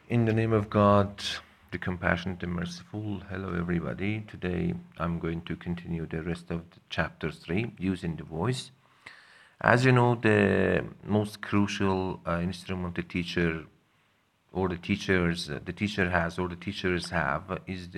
In the name of God, the compassionate and merciful, hello everybody. Today I'm going to continue the rest of the chapter 3, using the voice. As you know, the most crucial instrument the teacher or the teacher has or the teachers have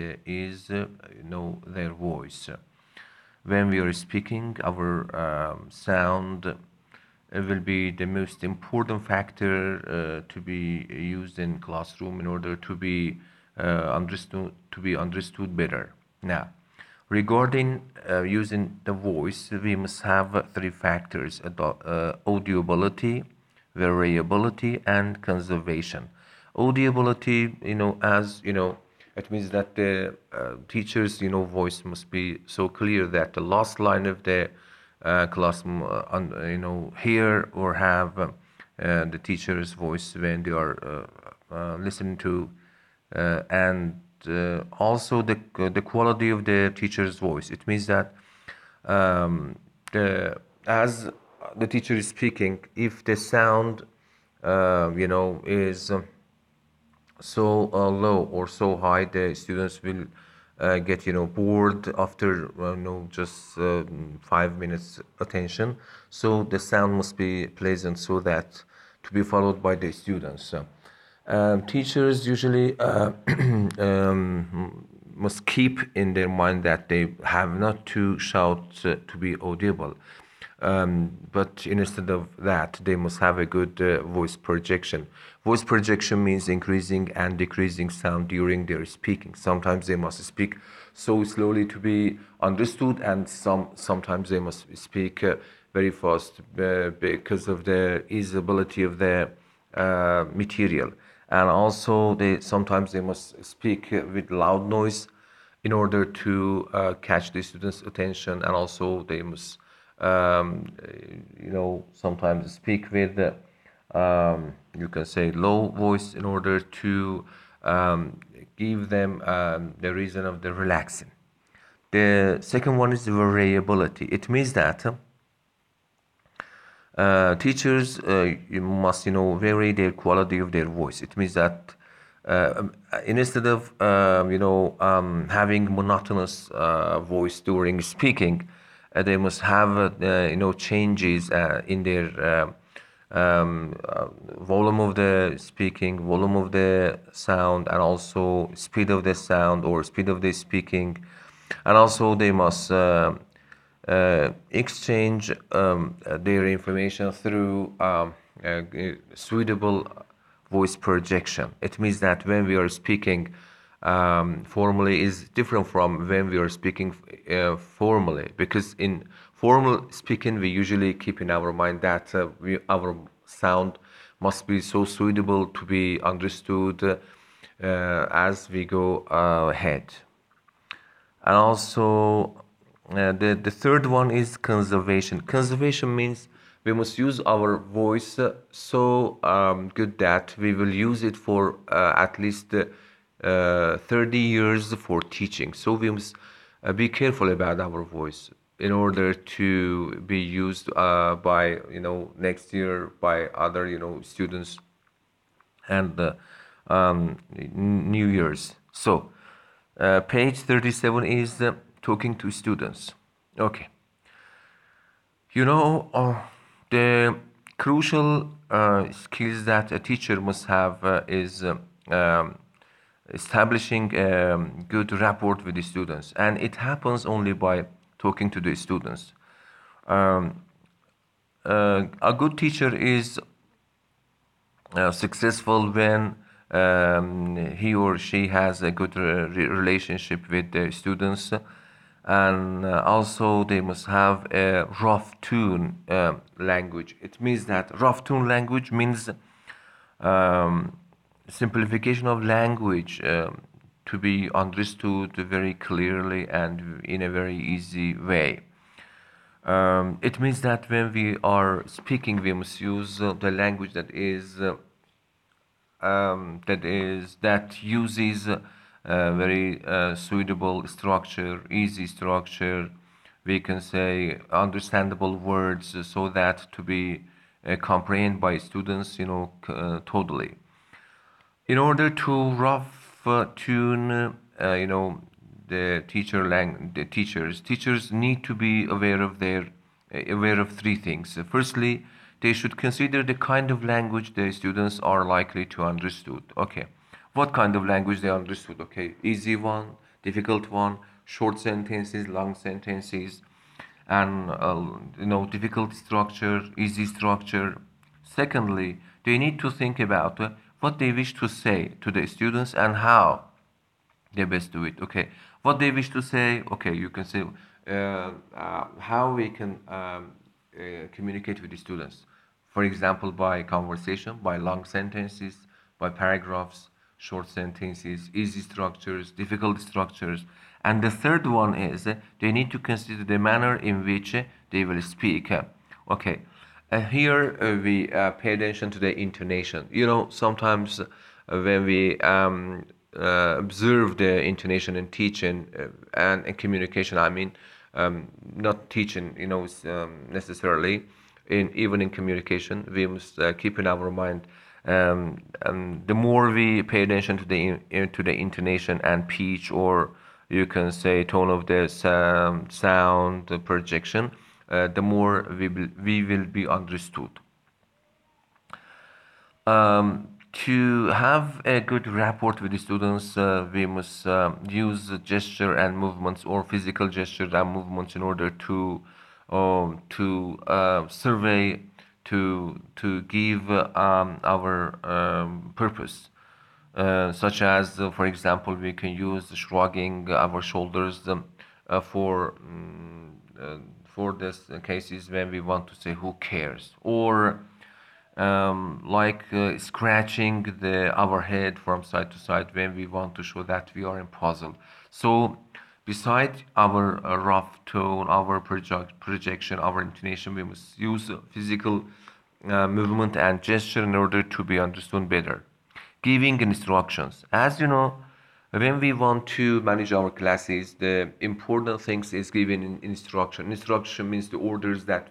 is their voice. When we are speaking, our sound will be the most important factor to be used in classroom in order to be understood better. Now, regarding using the voice, we must have three factors: audibility, variability, and conservation. Audibility, as you know, it means that the teacher's, voice must be so clear that the last line of the class, hear or have the teacher's voice when they are listening to, and also the quality of the teacher's voice. It means that as the teacher is speaking, if the sound, is so low or so high, the students will get bored after just 5 minutes attention. So the sound must be pleasant so that to be followed by the students. Teachers usually must keep in their mind that they have not to shout to be audible. But instead of that, they must have a good voice projection. Voice projection means increasing and decreasing sound during their speaking. Sometimes they must speak so slowly to be understood, and sometimes they must speak very fast because of the easeability of the material. And also, sometimes they must speak with loud noise in order to catch the students' attention, and also they must sometimes speak with, you can say, low voice in order to give them the reason of the relaxing. The second one is the variability. It means that teachers you must vary their quality of their voice. It means that instead of having monotonous voice during speaking, they must have changes in their volume of the speaking, volume of the sound, and also speed of the sound or speed of the speaking. And also they must exchange their information through suitable voice projection. It means that when we are speaking formally is different from when we are speaking formally, because in formal speaking we usually keep in our mind that our sound must be so suitable to be understood as we go ahead. And also the third one is conservation. Conservation means we must use our voice so good that we will use it for at least 30 years for teaching. So we must be careful about our voice in order to be used by next year by other students and New Year's. So page 37 is talking to students. Okay. The crucial skills that a teacher must have is establishing good rapport with the students, and it happens only by talking to the students. A good teacher is successful when he or she has a good relationship with the students, and also they must have a rough tune language. It means that rough tune language means simplification of language to be understood very clearly and in a very easy way. It means that when we are speaking, we must use the language that uses very suitable structure, easy structure. We can say understandable words so that to be comprehended by students, totally. In order to rough tune, the teachers need to be aware of three things. Firstly, they should consider the kind of language the students are likely to understood. Okay, what kind of language they understood? Okay, easy one, difficult one, short sentences, long sentences, and difficult structure, easy structure. Secondly, they need to think about what they wish to say to the students and how they best do it. Okay, what they wish to say. Okay, you can say how we can communicate with the students. For example, by conversation, by long sentences, by paragraphs, short sentences, easy structures, difficult structures. And the third one is they need to consider the manner in which they will speak. Okay, here we pay attention to the intonation. Sometimes when we observe the intonation in teaching and in communication, I mean, not teaching, necessarily, even in communication, we must keep in our mind. The more we pay attention to the intonation and pitch, or you can say tone of the sound, the projection, the more we will be understood. To have a good rapport with the students, we must use gesture and movements, or physical gestures and movements, in order to survey, to give our purpose. Such as, for example, we can use shrugging our shoulders for this cases when we want to say who cares, or like scratching our head from side to side when we want to show that we are in puzzle. So beside our rough tone, our projection, our intonation, we must use physical movement and gesture in order to be understood better. Giving instructions. As you know, when we want to manage our classes, the important things is giving instruction. Instruction means the orders that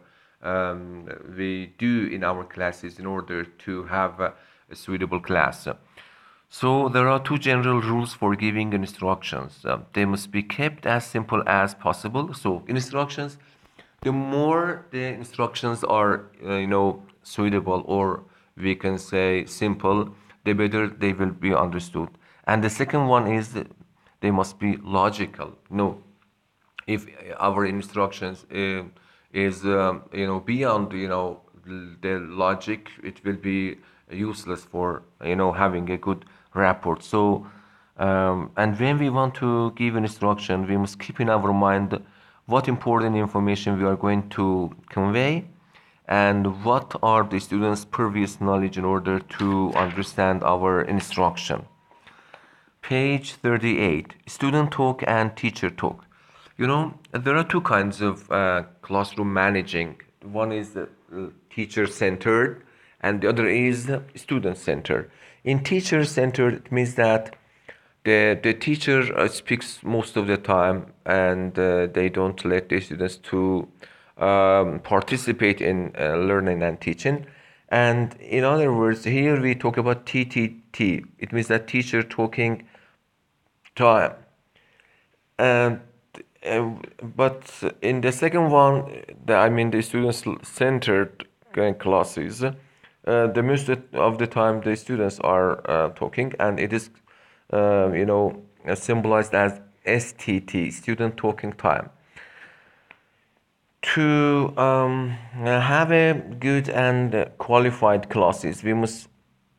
we do in our classes in order to have a suitable class. So there are two general rules for giving instructions. They must be kept as simple as possible. So instructions, the more the instructions are, suitable, or we can say simple, the better they will be understood. And the second one is that they must be logical. If our instructions is beyond the logic, it will be useless for having a good rapport. So and when we want to give an instruction, we must keep in our mind what important information we are going to convey, and what are the students' previous knowledge in order to understand our instruction. Page 38, student talk and teacher talk. There are two kinds of classroom managing. One is teacher-centered, and the other is student-centered. In teacher-centered, it means that the teacher speaks most of the time, and they don't let the students to participate in learning and teaching. And in other words, here we talk about TTT. It means that teacher talking time. And but in the second one, the student-centered classes, the most of the time the students are talking, and it is, symbolized as STT, student talking time. To have a good and qualified classes, we must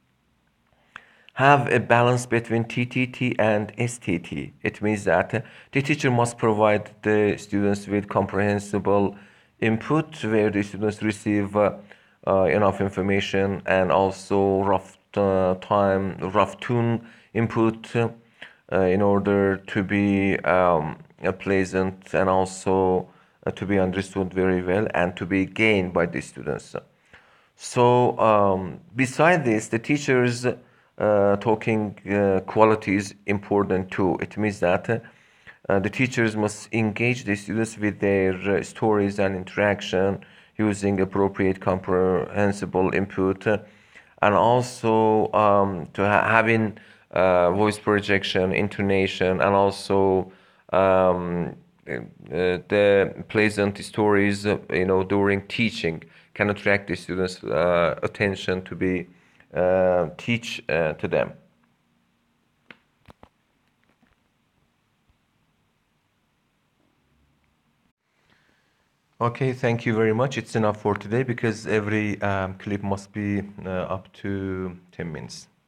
have a balance between TTT and STT. It means that the teacher must provide the students with comprehensible input, where the students receive enough information, and also rough tune input in order to be pleasant, and also to be understood very well and to be gained by the students. So, beside this, the teachers' talking quality is important too. It means that the teachers must engage the students with their stories and interaction, using appropriate, comprehensible input, and also having voice projection, intonation, and also um, the pleasant stories, during teaching can attract the students' attention to be teach to them. Okay, thank you very much. It's enough for today because every clip must be up to 10 minutes.